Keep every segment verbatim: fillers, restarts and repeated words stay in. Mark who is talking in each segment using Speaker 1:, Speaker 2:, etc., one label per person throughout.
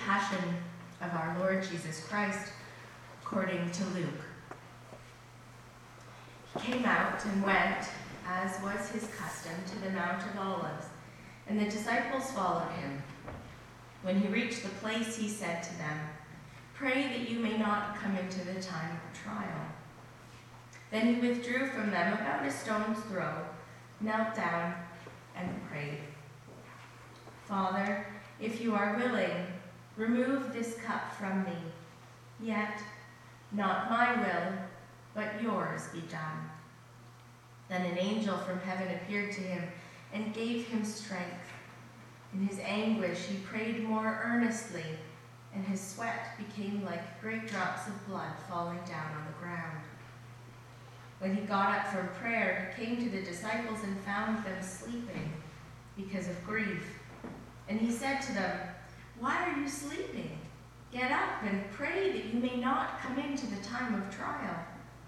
Speaker 1: Passion of our Lord Jesus Christ, according to Luke. He came out and went, as was his custom, to the Mount of Olives, and the disciples followed him. When he reached the place, he said to them, "Pray that you may not come into the time of trial." Then he withdrew from them about a stone's throw, knelt down, and prayed. "Father, if you are willing, remove this cup from me. Yet, not my will, but yours be done." Then an angel from heaven appeared to him and gave him strength. In his anguish he prayed more earnestly, and his sweat became like great drops of blood falling down on the ground. When he got up from prayer, he came to the disciples and found them sleeping because of grief. And he said to them, "Why are you sleeping? Get up and pray that you may not come into the time of trial."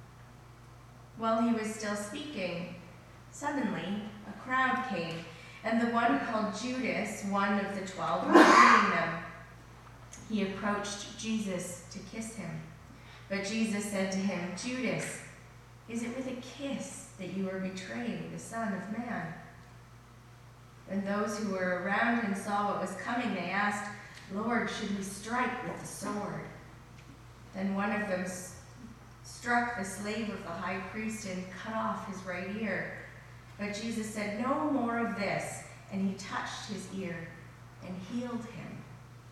Speaker 1: While he was still speaking, suddenly a crowd came, and the one called Judas, one of the twelve, was leading them. He approached Jesus to kiss him. But Jesus said to him, "Judas, is it with a kiss that you are betraying the Son of Man?" When those who were around him saw what was coming, they asked, "Lord, should we strike with the sword?" Then one of them s- struck the slave of the high priest and cut off his right ear. But Jesus said, "No more of this," and he touched his ear and healed him.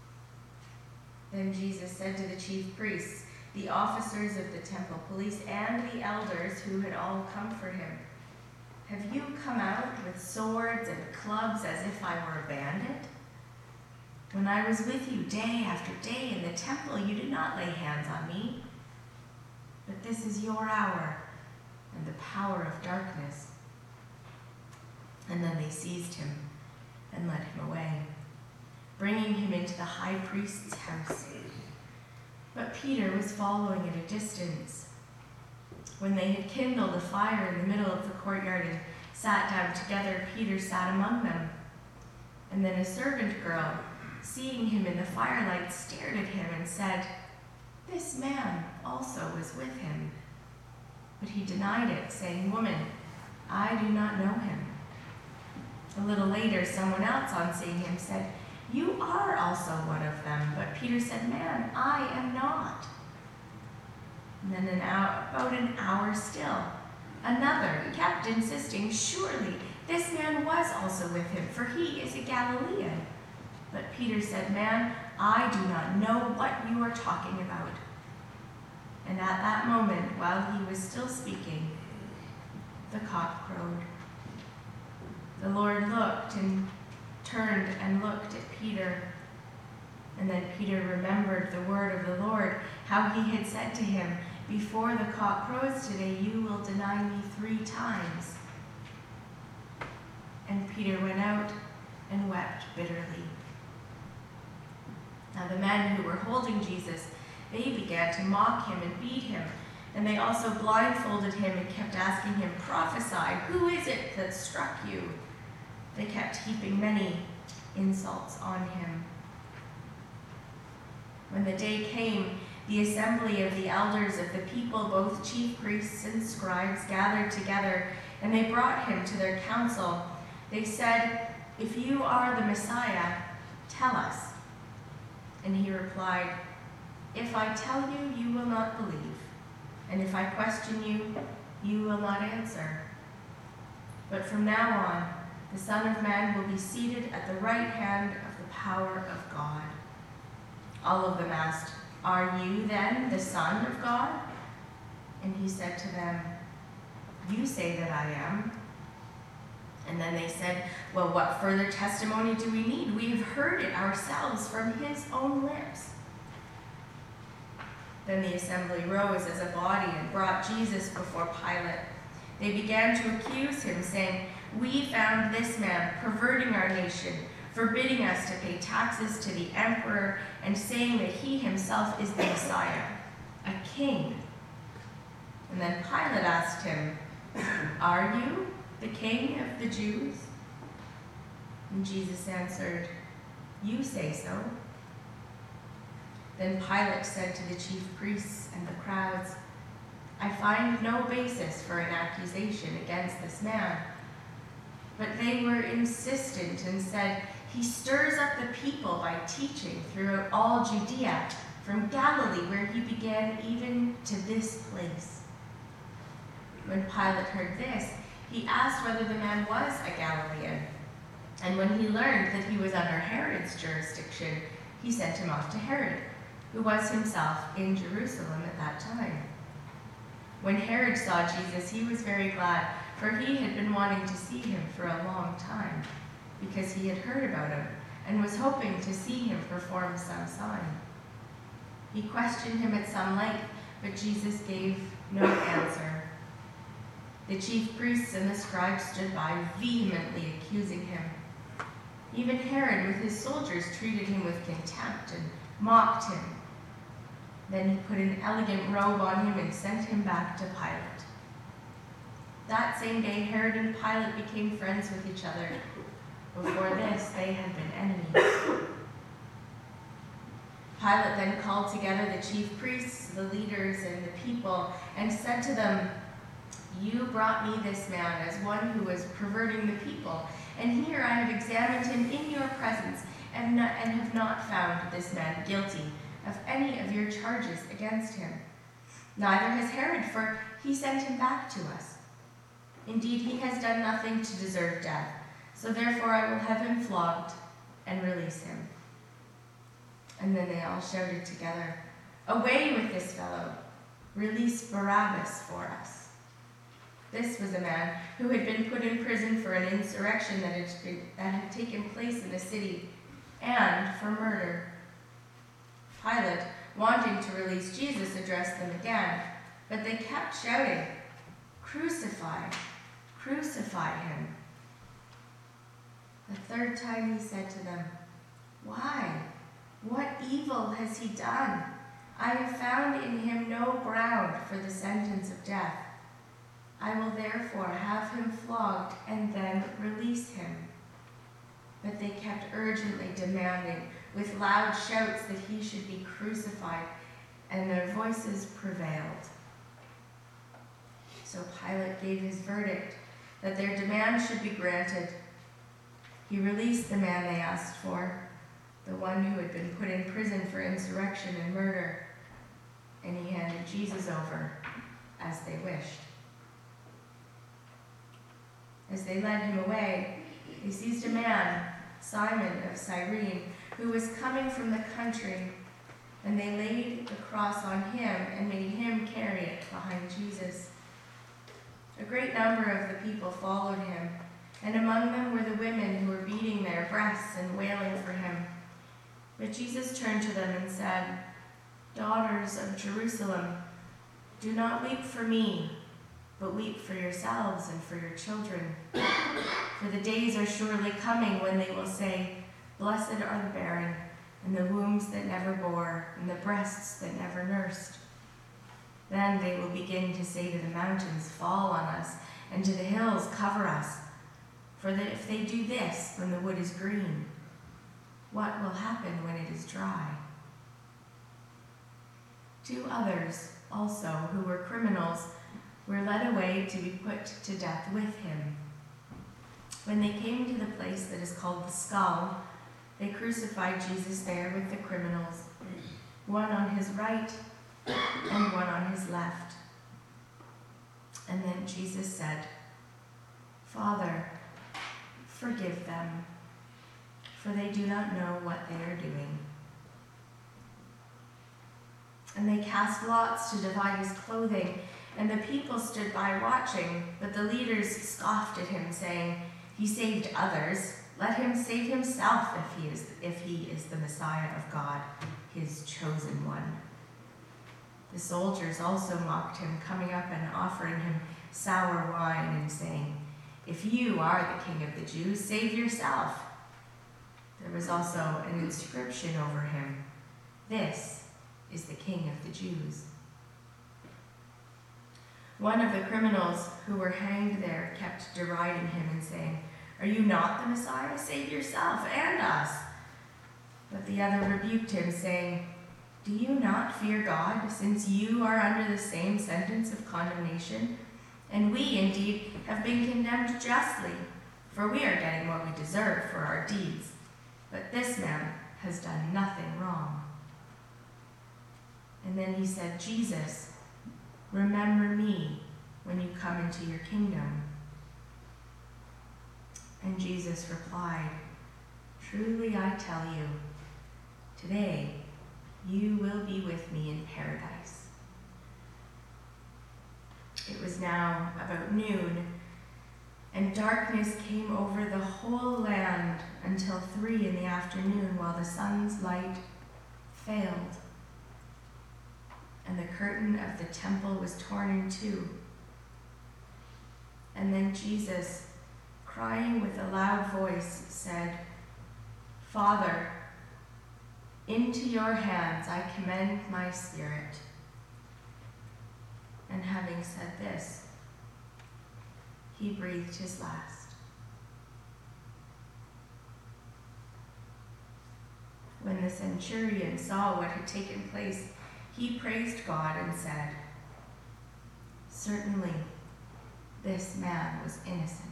Speaker 1: Then Jesus said to the chief priests, the officers of the temple police, and the elders who had all come for him, "Have you come out with swords and clubs as if I were a bandit? When I was with you day after day in the temple, you did not lay hands on me. But this is your hour and the power of darkness." And then they seized him and led him away, bringing him into the high priest's house. But Peter was following at a distance. When they had kindled a fire in the middle of the courtyard and sat down together, Peter sat among them. And then a servant girl, seeing him in the firelight, stared at him and said, "This man also was with him." But he denied it, saying, "Woman, I do not know him." A little later, someone else, on seeing him, said, "You are also one of them." But Peter said, "Man, I am not." And then an hour, about an hour still, another kept insisting, "Surely this man was also with him, for he is a Galilean." But Peter said, "Man, I do not know what you are talking about." And at that moment, while he was still speaking, the cock crowed. The Lord looked and turned and looked at Peter. And then Peter remembered the word of the Lord, how he had said to him, "Before the cock crows today, you will deny me three times." And Peter went out and wept bitterly. Now the men who were holding Jesus, they began to mock him and beat him. And they also blindfolded him and kept asking him, "Prophesy, who is it that struck you?" They kept heaping many insults on him. When the day came, the assembly of the elders of the people, both chief priests and scribes, gathered together, and they brought him to their council. They said, "If you are the Messiah, tell us." And he replied, "If I tell you, you will not believe, and if I question you, you will not answer. But from now on, the Son of Man will be seated at the right hand of the power of God." All of them asked, "Are you then the Son of God?" And he said to them, "You say that I am." And then they said, "Well, what further testimony do we need? We have heard it ourselves from his own lips." Then the assembly rose as a body and brought Jesus before Pilate. They began to accuse him, saying, "We found this man perverting our nation, forbidding us to pay taxes to the emperor, and saying that he himself is the Messiah, a king." And then Pilate asked him, "Are you the king of the Jews?" And Jesus answered, "You say so." Then Pilate said to the chief priests and the crowds, "I find no basis for an accusation against this man." But they were insistent and said, "He stirs up the people by teaching throughout all Judea, from Galilee where he began even to this place." When Pilate heard this, he asked whether the man was a Galilean. And when he learned that he was under Herod's jurisdiction, he sent him off to Herod, who was himself in Jerusalem at that time. When Herod saw Jesus, he was very glad, for he had been wanting to see him for a long time, because he had heard about him and was hoping to see him perform some sign. He questioned him at some length, but Jesus gave no answer. The chief priests and the scribes stood by, vehemently accusing him. Even Herod with his soldiers treated him with contempt and mocked him. Then he put an elegant robe on him and sent him back to Pilate. That same day, Herod and Pilate became friends with each other. Before this, they had been enemies. Pilate then called together the chief priests, the leaders, and the people, and said to them, "You brought me this man as one who was perverting the people, and here I have examined him in your presence and, not, and have not found this man guilty of any of your charges against him. Neither has Herod, for he sent him back to us. Indeed, he has done nothing to deserve death, so therefore I will have him flogged and release him." And then they all shouted together, "Away with this fellow! Release Barabbas for us." This was a man who had been put in prison for an insurrection that had, been, that had taken place in the city, and for murder. Pilate, wanting to release Jesus, addressed them again, but they kept shouting, "Crucify, crucify him." The third time he said to them, "Why? What evil has he done? I have found in him no ground for the sentence of death. I will therefore have him flogged and then release him." But they kept urgently demanding with loud shouts that he should be crucified, and their voices prevailed. So Pilate gave his verdict that their demand should be granted. He released the man they asked for, the one who had been put in prison for insurrection and murder, and he handed Jesus over as they wished. As they led him away, they seized a man, Simon of Cyrene, who was coming from the country, and they laid the cross on him and made him carry it behind Jesus. A great number of the people followed him, and among them were the women who were beating their breasts and wailing for him. But Jesus turned to them and said, "Daughters of Jerusalem, do not weep for me, but weep for yourselves and for your children. For the days are surely coming when they will say, 'Blessed are the barren, and the wombs that never bore, and the breasts that never nursed.' Then they will begin to say to the mountains, 'Fall on us,' and to the hills, 'Cover us.' For that if they do this when the wood is green, what will happen when it is dry?" Two others also, who were criminals, were led away to be put to death with him. When they came to the place that is called the Skull, they crucified Jesus there with the criminals, one on his right and one on his left. And then Jesus said, "Father, forgive them, for they do not know what they are doing." And they cast lots to divide his clothing, and the people stood by watching, but the leaders scoffed at him, saying, "He saved others. Let him save himself if he is, if he is the Messiah of God, his chosen one." The soldiers also mocked him, coming up and offering him sour wine and saying, "If you are the King of the Jews, save yourself." There was also an inscription over him, "This is the King of the Jews." One of the criminals who were hanged there kept deriding him and saying, "Are you not the Messiah? Save yourself and us." But the other rebuked him, saying, Do you not fear God, since you are under the same sentence of condemnation? And we, indeed, have been condemned justly, for we are getting what we deserve for our deeds. But this man has done nothing wrong." And then he said, "Jesus, remember me when you come into your kingdom." And Jesus replied, "Truly I tell you, today you will be with me in paradise." It was now about noon, and darkness came over the whole land until three in the afternoon, while the sun's light failed, and the curtain of the temple was torn in two. And then Jesus, crying with a loud voice, said, "Father, into your hands I commend my spirit." And having said this, he breathed his last. When the centurion saw what had taken place, he praised God and said, "Certainly, this man was innocent."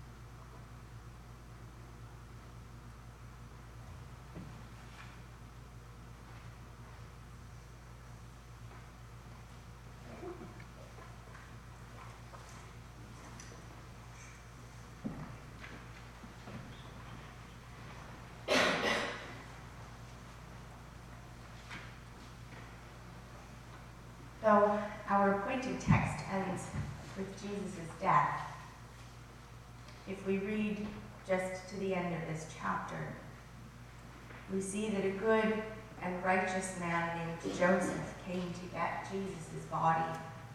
Speaker 1: Though our appointed text ends with Jesus' death, if we read just to the end of this chapter, we see that a good and righteous man named Joseph came to get Jesus' body.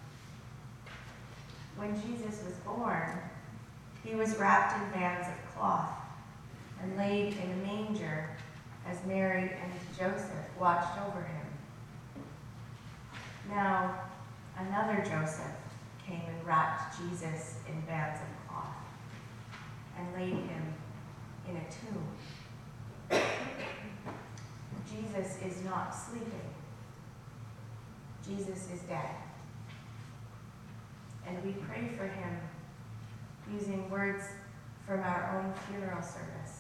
Speaker 1: When Jesus was born, he was wrapped in bands of cloth and laid in a manger as Mary and Joseph watched over him. Now, another Joseph came and wrapped Jesus in bands of cloth and laid him in a tomb. Jesus is not sleeping. Jesus is dead. And we pray for him using words from our own funeral service.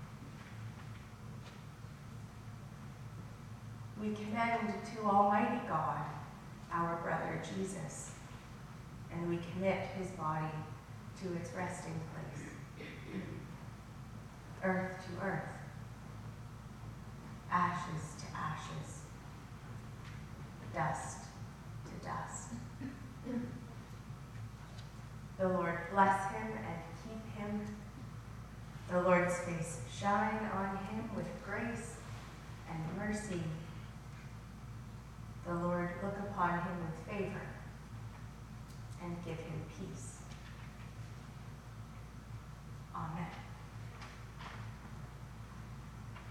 Speaker 1: We commend to Almighty God our brother Jesus, and we commit his body to its resting place, earth to earth, ashes to ashes, dust to dust. The Lord bless him and keep him. The Lord's face shine on him with grace and mercy. The Lord look upon him with favor and give him peace.